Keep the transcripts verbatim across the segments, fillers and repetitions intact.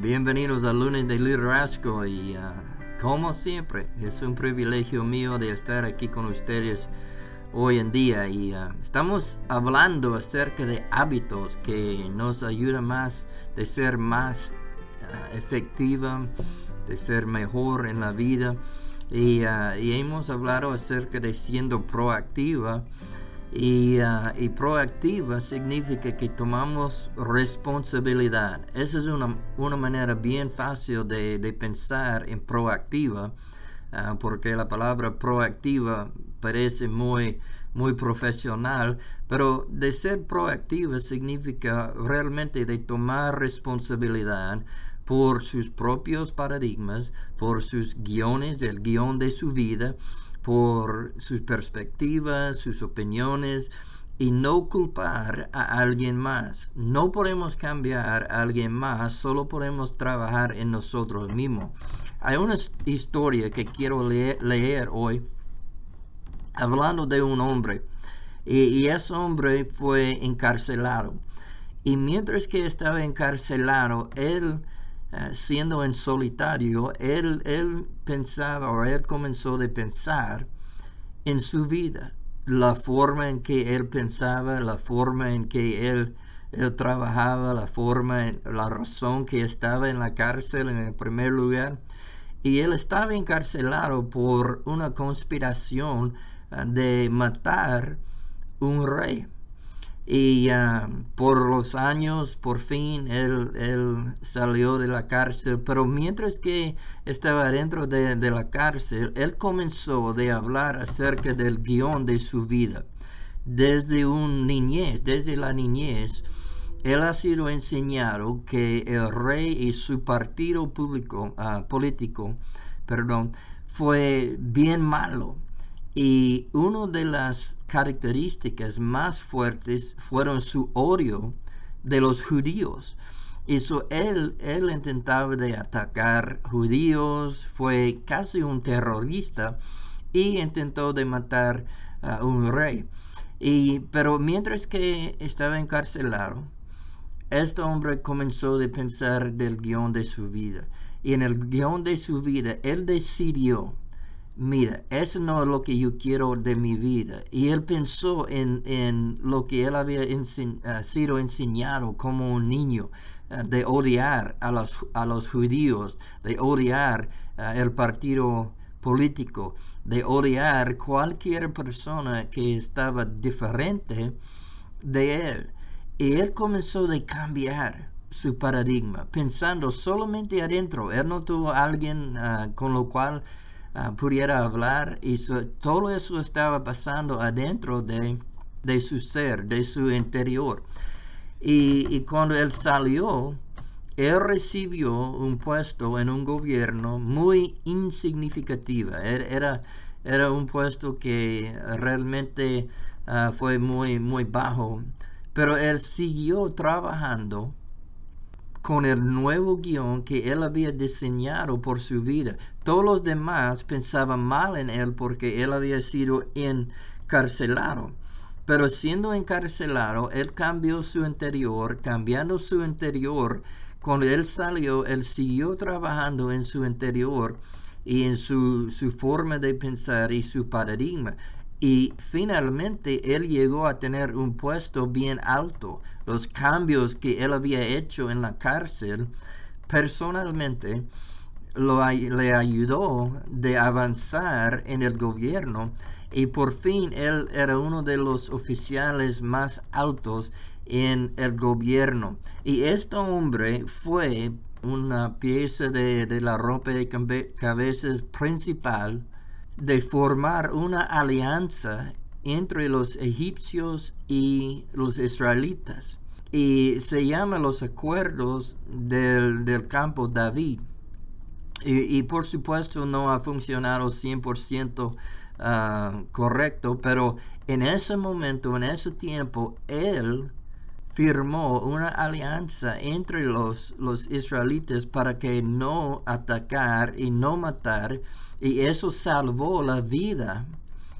Bienvenidos al lunes de liderazgo y uh, como siempre es un privilegio mío de estar aquí con ustedes hoy en día y uh, estamos hablando acerca de hábitos que nos ayudan más de ser más uh, efectiva, de ser mejor en la vida y, uh, y hemos hablado acerca de siendo proactiva. Y, uh, y proactiva significa que tomamos responsabilidad. Esa es una, una manera bien fácil de, de pensar en proactiva, uh, porque la palabra proactiva parece muy, muy profesional, pero de ser proactiva significa realmente de tomar responsabilidad por sus propios paradigmas, por sus guiones, el guión de su vida, por sus perspectivas, sus opiniones, y no culpar a alguien más. No podemos cambiar a alguien más, solo podemos trabajar en nosotros mismos. Hay una historia que quiero leer, leer hoy, hablando de un hombre, y, y ese hombre fue encarcelado. Y mientras que estaba encarcelado, él Uh, siendo en solitario, él, él pensaba, o él comenzó de pensar en su vida, la forma en que él pensaba, la forma en que él, él trabajaba, la forma, en, la razón que estaba en la cárcel en el primer lugar. Y él estaba encarcelado por una conspiración uh, de matar un rey. Y uh, por los años, por fin, él, él salió de la cárcel. Pero mientras que estaba dentro de, de la cárcel, él comenzó de hablar acerca del guión de su vida. Desde un niñez, desde la niñez, él ha sido enseñado que el rey y su partido público, uh, político, perdón, fue bien malo. Y una de las características más fuertes fueron su odio de los judíos. Y so él, él intentaba de atacar judíos, fue casi un terrorista y intentó de matar a un rey. Y, pero mientras que estaba encarcelado, este hombre comenzó a pensar del guión de su vida. Y en el guión de su vida, él decidió, mira, eso no es lo que yo quiero de mi vida. Y él pensó en, en lo que él había ense- uh, sido enseñado como un niño, uh, de odiar a los, a los judíos, de odiar uh, el partido político, de odiar cualquier persona que estaba diferente de él. Y él comenzó a cambiar su paradigma, pensando solamente adentro. Él no tuvo a alguien uh, con lo cual Uh, pudiera hablar, y so, todo eso estaba pasando adentro de, de su ser, de su interior. Y, y cuando él salió, él recibió un puesto en un gobierno muy insignificativo. Era, era un puesto que realmente uh, fue muy, muy bajo, pero él siguió trabajando con el nuevo guión que él había diseñado por su vida. Todos los demás pensaban mal en él porque él había sido encarcelado. Pero siendo encarcelado, él cambió su interior, cambiando su interior. Cuando él salió, él siguió trabajando en su interior y en su, su forma de pensar y su paradigma. Y finalmente él llegó a tener un puesto bien alto. Los cambios que él había hecho en la cárcel, personalmente, lo, le ayudó de avanzar en el gobierno. Y por fin él era uno de los oficiales más altos en el gobierno. Y este hombre fue una pieza de, de la rompecabezas principal de formar una alianza entre los egipcios y los israelitas. Y se llama los acuerdos del, del campo David. Y, y por supuesto no ha funcionado cien por ciento uh, correcto, pero en ese momento, en ese tiempo, él firmó una alianza entre los, los israelitas para que no atacar y no matar, y eso salvó la vida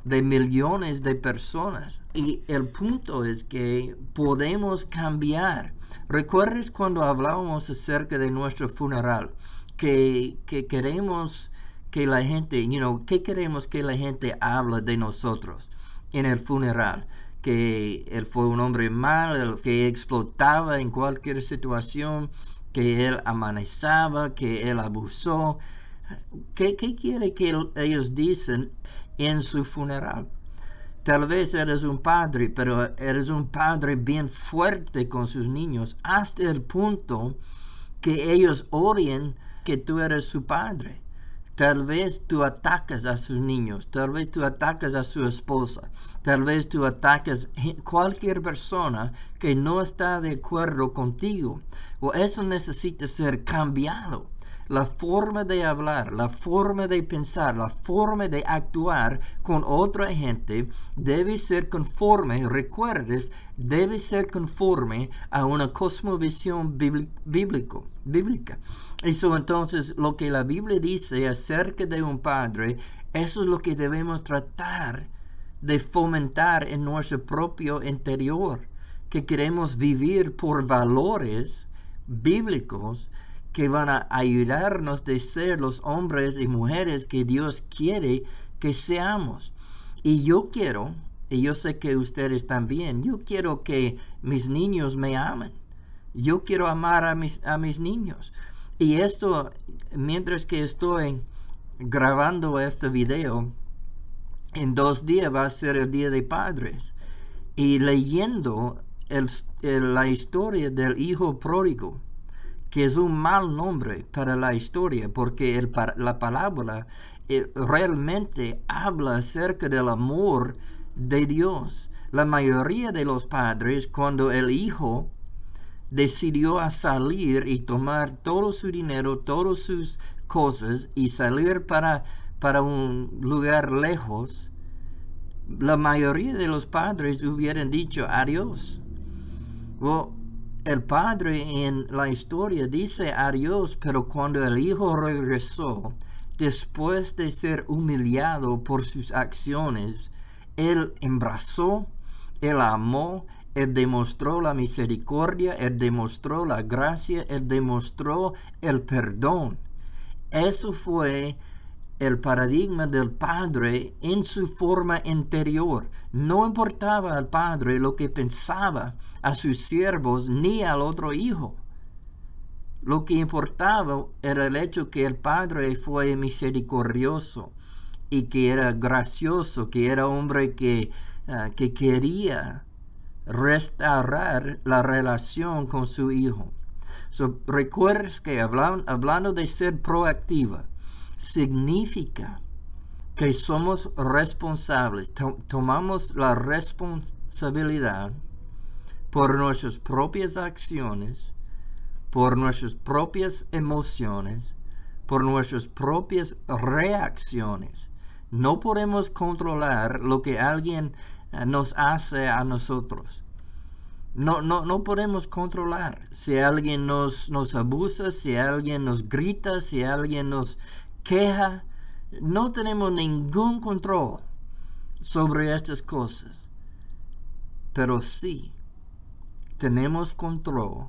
de millones de personas. Y el punto es que podemos cambiar. ¿Recuerdas cuando hablábamos acerca de nuestro funeral? Que, que queremos que la gente, you know, que queremos que la gente hable de nosotros en el funeral. Que él fue un hombre malo, que explotaba en cualquier situación, que él amenazaba, que él abusó. ¿Qué, qué quiere que ellos dicen en su funeral? Tal vez eres un padre, pero eres un padre bien fuerte con sus niños, hasta el punto que ellos odien que tú eres su padre. Tal vez tú atacas a sus niños, tal vez tú atacas a su esposa, tal vez tú atacas a cualquier persona que no está de acuerdo contigo. O eso necesita ser cambiado. La forma de hablar, la forma de pensar, la forma de actuar con otra gente debe ser conforme, recuerdes, debe ser conforme a una cosmovisión bíblico, bíblica. Eso entonces lo que la Biblia dice acerca de un padre, eso es lo que debemos tratar de fomentar en nuestro propio interior, que queremos vivir por valores bíblicos que van a ayudarnos de ser los hombres y mujeres que Dios quiere que seamos. Y yo quiero, y yo sé que ustedes también, yo quiero que mis niños me amen. Yo quiero amar a mis, a mis niños. Y esto, mientras que estoy grabando este video, en dos días va a ser el Día de Padres. Y leyendo el, el, la historia del hijo pródigo, que es un mal nombre para la historia, porque el, la palabra eh, realmente habla acerca del amor de Dios. La mayoría de los padres, cuando el hijo decidió a salir y tomar todo su dinero, todas sus cosas y salir para, para un lugar lejos, la mayoría de los padres hubieran dicho adiós. Well, el padre en la historia dice adiós, pero cuando el hijo regresó, después de ser humillado por sus acciones, él abrazó, él amó, él demostró la misericordia, él demostró la gracia, él demostró el perdón. Eso fue el paradigma del padre en su forma interior. No importaba al padre lo que pensaba a sus siervos ni al otro hijo. Lo que importaba era el hecho que el padre fue misericordioso y que era gracioso, que era hombre que, uh, que quería restaurar la relación con su hijo. So, recuerdes que hablan, hablando de ser proactiva, significa que somos responsables, to- tomamos la responsabilidad por nuestras propias acciones, por nuestras propias emociones, por nuestras propias reacciones. No podemos controlar lo que alguien uh, nos hace a nosotros. No, no, no podemos controlar si alguien nos, nos abusa, si alguien nos grita, si alguien nos queja. No tenemos ningún control sobre estas cosas, pero sí tenemos control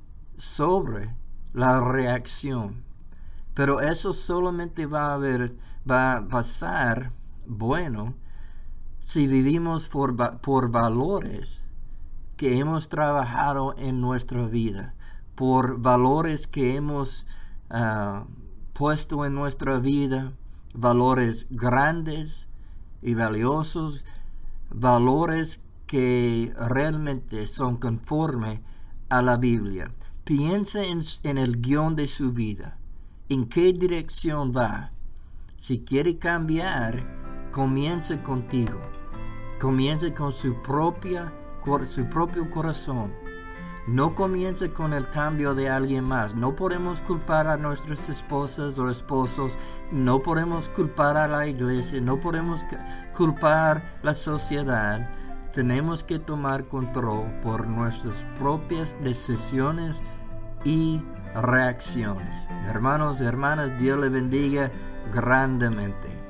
sobre la reacción. Pero eso solamente va a haber, va a pasar, bueno, si vivimos por, por valores que hemos trabajado en nuestra vida, por valores que hemos uh, puesto en nuestra vida, valores grandes y valiosos, valores que realmente son conforme a la Biblia. Piensa en, en el guión de su vida, en qué dirección va. Si quiere cambiar, comience contigo, comience con su propia su propio corazón. No comience con el cambio de alguien más. No podemos culpar a nuestras esposas o esposos. No podemos culpar a la iglesia. No podemos culpar a la sociedad. Tenemos que tomar control por nuestras propias decisiones y reacciones. Hermanos y hermanas, Dios les bendiga grandemente.